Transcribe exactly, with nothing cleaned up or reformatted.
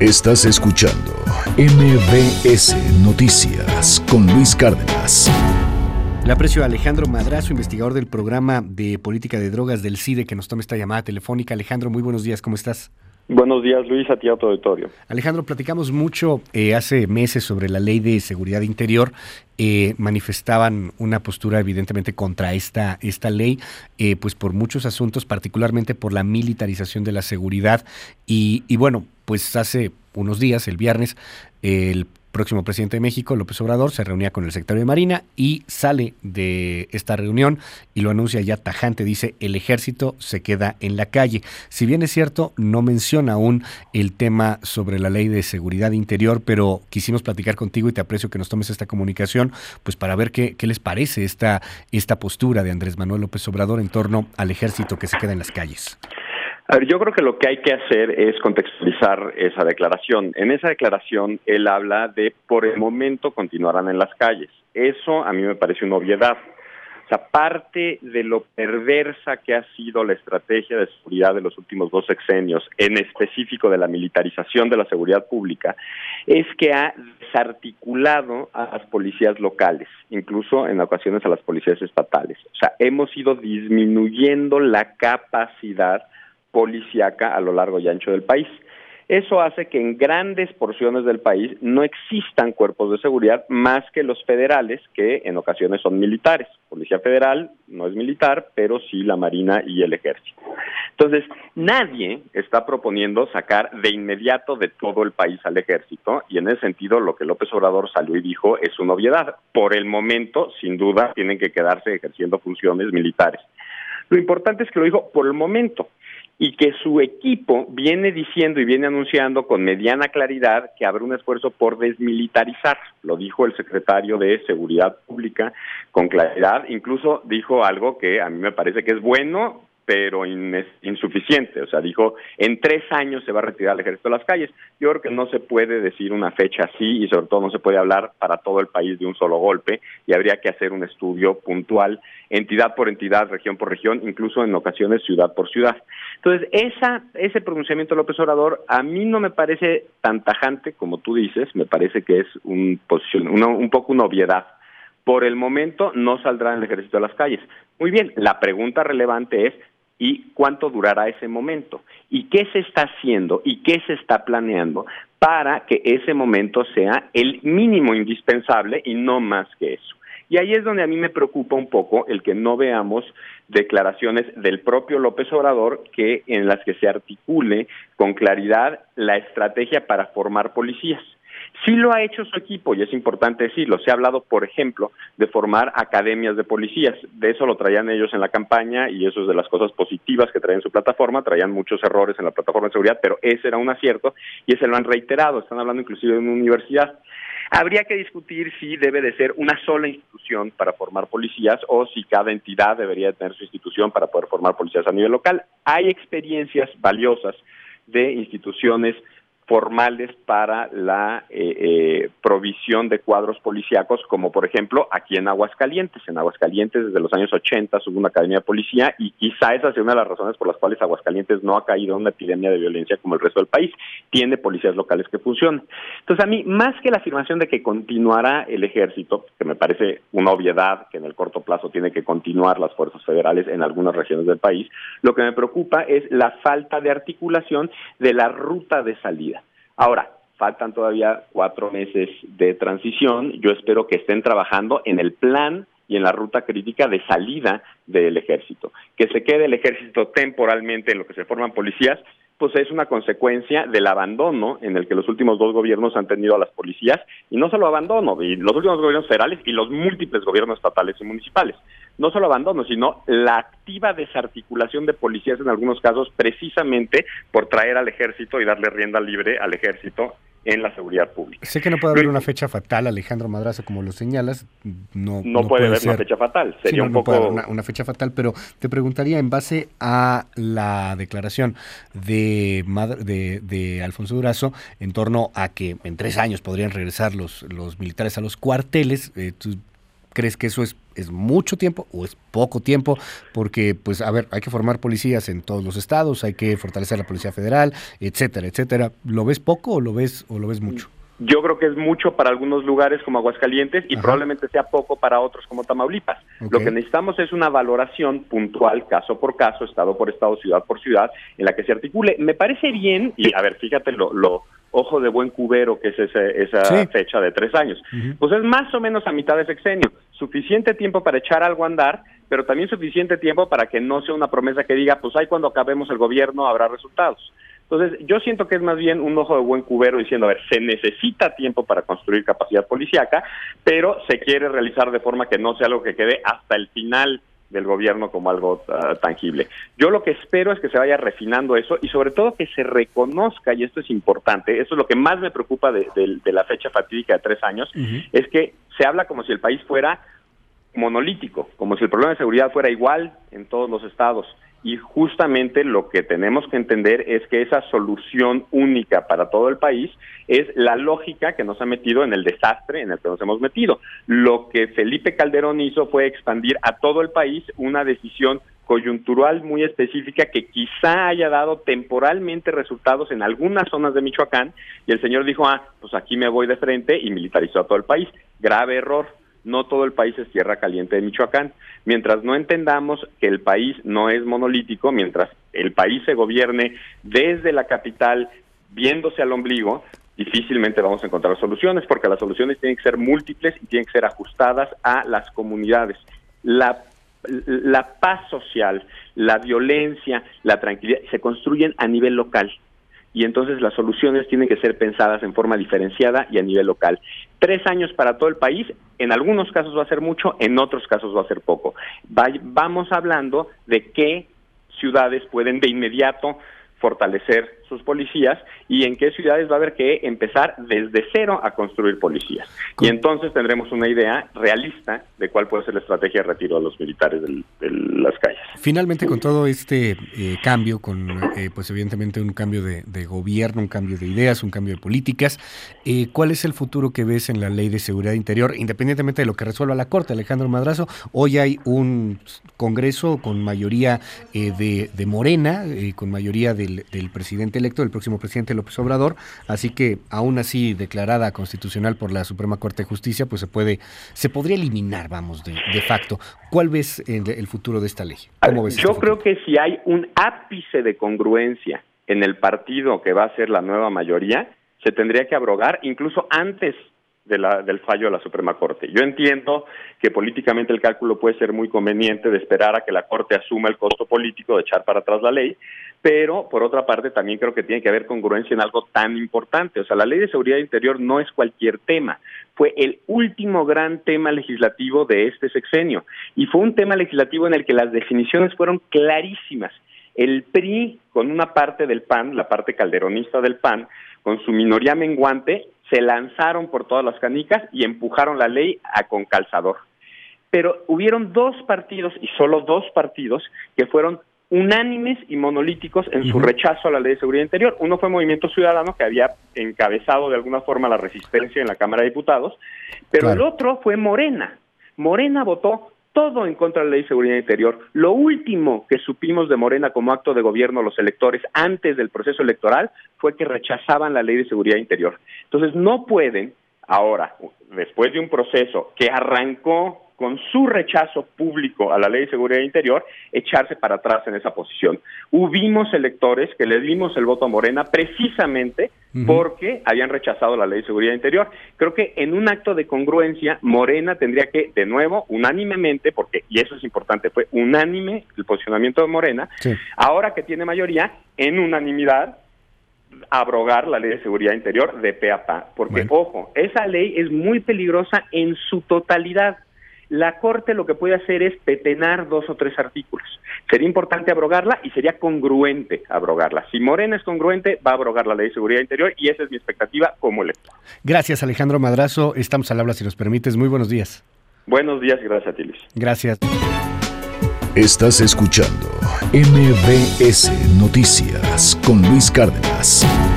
Estás escuchando M B S Noticias con Luis Cárdenas. Le aprecio a Alejandro Madrazo, investigador del programa de política de drogas del CIDE, que nos toma esta llamada telefónica. Alejandro, muy buenos días, ¿cómo estás? Buenos días, Luis, a ti a tu auditorio. Alejandro, platicamos mucho eh, hace meses sobre la Ley de Seguridad Interior. Eh, manifestaban una postura evidentemente contra esta, esta ley, eh, pues por muchos asuntos, particularmente por la militarización de la seguridad. Y, y bueno, pues hace unos días, el viernes, el próximo presidente de México, López Obrador, se reunía con el secretario de Marina y sale de esta reunión y lo anuncia ya tajante, dice: el ejército se queda en la calle. Si bien es cierto, no menciona aún el tema sobre la ley de seguridad interior, pero quisimos platicar contigo y te aprecio que nos tomes esta comunicación, pues para ver qué, qué les parece esta, esta postura de Andrés Manuel López Obrador en torno al ejército que se queda en las calles. A ver, yo creo que lo que hay que hacer es contextualizar esa declaración. En esa declaración él habla de por el momento continuarán en las calles. Eso a mí me parece una obviedad. O sea, parte de lo perversa que ha sido la estrategia de seguridad de los últimos dos sexenios, en específico de la militarización de la seguridad pública, es que ha desarticulado a las policías locales, incluso en ocasiones a las policías estatales. O sea, hemos ido disminuyendo la capacidad policíaca a lo largo y ancho del país. Eso hace que en grandes porciones del país no existan cuerpos de seguridad más que los federales, que en ocasiones son militares. Policía Federal no es militar, pero sí la Marina y el Ejército. Entonces, nadie está proponiendo sacar de inmediato de todo el país al Ejército, y en ese sentido lo que López Obrador salió y dijo es una obviedad. Por el momento, sin duda, tienen que quedarse ejerciendo funciones militares. Lo importante es que lo dijo por el momento, y que su equipo viene diciendo y viene anunciando con mediana claridad que habrá un esfuerzo por desmilitarizar. Lo dijo el secretario de Seguridad Pública con claridad, incluso dijo algo que a mí me parece que es bueno, pero in, insuficiente. O sea, dijo, en tres años se va a retirar el ejército de las calles. Yo creo que no se puede decir una fecha así, y sobre todo no se puede hablar para todo el país de un solo golpe, y habría que hacer un estudio puntual, entidad por entidad, región por región, incluso en ocasiones ciudad por ciudad. Entonces, esa, ese pronunciamiento de López Obrador a mí no me parece tan tajante como tú dices, me parece que es un, posición, una, un poco una obviedad. Por el momento no saldrá el ejército de las calles. Muy bien, la pregunta relevante es: ¿y cuánto durará ese momento? ¿Y qué se está haciendo y qué se está planeando para que ese momento sea el mínimo indispensable y no más que eso? Y ahí es donde a mí me preocupa un poco el que no veamos declaraciones del propio López Obrador que en las que se articule con claridad la estrategia para formar policías. Sí lo ha hecho su equipo, y es importante decirlo. Se ha hablado, por ejemplo, de formar academias de policías. De eso lo traían ellos en la campaña, y eso es de las cosas positivas que traían en su plataforma. Traían muchos errores en la plataforma de seguridad, pero ese era un acierto, y ese lo han reiterado. Están hablando inclusive de una universidad. Habría que discutir si debe de ser una sola institución para formar policías o si cada entidad debería tener su institución para poder formar policías a nivel local. Hay experiencias valiosas de instituciones formales para la eh, eh, provisión de cuadros policíacos, como por ejemplo aquí en Aguascalientes. En Aguascalientes desde los años ochenta hubo una academia de policía, y quizá esa sea una de las razones por las cuales Aguascalientes no ha caído en una epidemia de violencia como el resto del país. Tiene policías locales que funcionan. Entonces, a mí, más que la afirmación de que continuará el ejército, que me parece una obviedad, que en el corto plazo tiene que continuar las fuerzas federales en algunas regiones del país, lo que me preocupa es la falta de articulación de la ruta de salida. Ahora, faltan todavía cuatro meses de transición. Yo espero que estén trabajando en el plan y en la ruta crítica de salida del ejército. Que se quede el ejército temporalmente en lo que se forman policías, pues es una consecuencia del abandono en el que los últimos dos gobiernos han tenido a las policías, y no solo abandono, y los últimos gobiernos federales y los múltiples gobiernos estatales y municipales. No solo abandono, sino la activa desarticulación de policías en algunos casos, precisamente por traer al ejército y darle rienda libre al ejército en la seguridad pública. Sé que no puede haber una fecha fatal, Alejandro Madrazo, como lo señalas. No, no, no puede haber ser una fecha fatal. Sería sí, no, un no poco... puede haber una, una fecha fatal, pero te preguntaría, en base a la declaración de, de, de Alfonso Durazo, en torno a que en tres años podrían regresar los, los militares a los cuarteles, eh, tú ¿Crees que eso es, es mucho tiempo o es poco tiempo? Porque, pues, a ver, hay que formar policías en todos los estados, hay que fortalecer la Policía Federal, etcétera, etcétera. ¿Lo ves poco o lo ves o lo ves mucho? Yo creo que es mucho para algunos lugares como Aguascalientes y Ajá. probablemente sea poco para otros como Tamaulipas. Okay. Lo que necesitamos es una valoración puntual, caso por caso, estado por estado, ciudad por ciudad, en la que se articule. Me parece bien, y a ver, fíjate lo, lo ojo de buen cubero que es ese, esa sí. fecha de tres años. Uh-huh. Pues es más o menos a mitad de sexenio. Suficiente tiempo para echar algo a andar, pero también suficiente tiempo para que no sea una promesa que diga, pues ahí cuando acabemos el gobierno habrá resultados. Entonces, yo siento que es más bien un ojo de buen cubero diciendo, a ver, se necesita tiempo para construir capacidad policíaca, pero se quiere realizar de forma que no sea algo que quede hasta el final del gobierno como algo uh, tangible. Yo lo que espero es que se vaya refinando eso y sobre todo que se reconozca, y esto es importante, esto es lo que más me preocupa de, de, de la fecha fatídica de tres años, uh-huh. es que se habla como si el país fuera monolítico, como si el problema de seguridad fuera igual en todos los estados. Y justamente lo que tenemos que entender es que esa solución única para todo el país es la lógica que nos ha metido en el desastre en el que nos hemos metido. Lo que Felipe Calderón hizo fue expandir a todo el país una decisión coyuntural muy específica que quizá haya dado temporalmente resultados en algunas zonas de Michoacán, y el señor dijo, ah, pues aquí me voy de frente, y militarizó a todo el país. Grave error. No todo el país es tierra caliente de Michoacán. Mientras no entendamos que el país no es monolítico, mientras el país se gobierne desde la capital, viéndose al ombligo, difícilmente vamos a encontrar soluciones, porque las soluciones tienen que ser múltiples y tienen que ser ajustadas a las comunidades. La, la paz social, la violencia, la tranquilidad, se construyen a nivel local. Y entonces las soluciones tienen que ser pensadas en forma diferenciada y a nivel local. Tres años para todo el país, en algunos casos va a ser mucho, en otros casos va a ser poco. Va, vamos hablando de qué ciudades pueden de inmediato fortalecer sus policías y en qué ciudades va a haber que empezar desde cero a construir policías. Y entonces tendremos una idea realista de cuál puede ser la estrategia de retiro de los militares del, de las calles. Finalmente, con todo este eh, cambio, con eh, pues evidentemente un cambio de, de gobierno, un cambio de ideas, un cambio de políticas, eh, ¿cuál es el futuro que ves en la Ley de Seguridad Interior, independientemente de lo que resuelva la Corte, Alejandro Madrazo? Hoy hay un Congreso con mayoría eh, de, de Morena, eh, con mayoría del, del presidente electo, el próximo presidente López Obrador, así que aún así declarada constitucional por la Suprema Corte de Justicia, pues se puede, se podría eliminar, vamos, de, de facto. ¿Cuál ves el, el futuro de esta ley? ¿Cómo ves Yo este creo que si hay un ápice de congruencia en el partido que va a ser la nueva mayoría, se tendría que abrogar incluso antes de la, del fallo de la Suprema Corte. Yo entiendo que políticamente el cálculo puede ser muy conveniente de esperar a que la Corte asuma el costo político de echar para atrás la ley, pero por otra parte también creo que tiene que haber congruencia en algo tan importante. O sea, la Ley de Seguridad Interior no es cualquier tema, fue el último gran tema legislativo de este sexenio, y fue un tema legislativo en el que las definiciones fueron clarísimas. El P R I, con una parte del P A N, la parte calderonista del P A N, con su minoría menguante, se lanzaron por todas las canicas y empujaron la ley a con calzador. Pero hubieron dos partidos, y solo dos partidos, que fueron unánimes y monolíticos en su rechazo a la Ley de Seguridad Interior. Uno fue Movimiento Ciudadano, que había encabezado de alguna forma la resistencia en la Cámara de Diputados, pero claro, el otro fue Morena. Morena votó todo en contra de la Ley de Seguridad Interior. Lo último que supimos de Morena como acto de gobierno los electores antes del proceso electoral fue que rechazaban la Ley de Seguridad Interior. Entonces no pueden ahora, después de un proceso que arrancó con su rechazo público a la Ley de Seguridad Interior, echarse para atrás en esa posición. Hubimos electores que le dimos el voto a Morena precisamente uh-huh. porque habían rechazado la Ley de Seguridad Interior. Creo que en un acto de congruencia, Morena tendría que, de nuevo, unánimemente, porque, y eso es importante, fue unánime el posicionamiento de Morena, sí. ahora que tiene mayoría, en unanimidad, abrogar la Ley de Seguridad Interior de pe a pa. Porque, bueno. ojo, esa ley es muy peligrosa en su totalidad. La Corte lo que puede hacer es petenar dos o tres artículos. Sería importante abrogarla y sería congruente abrogarla. Si Morena es congruente, va a abrogar la Ley de Seguridad Interior y esa es mi expectativa como elector. Gracias, Alejandro Madrazo. Estamos al habla, si nos permites. Muy buenos días. Buenos días y gracias a ti, Luis. Gracias. Estás escuchando M B S Noticias con Luis Cárdenas.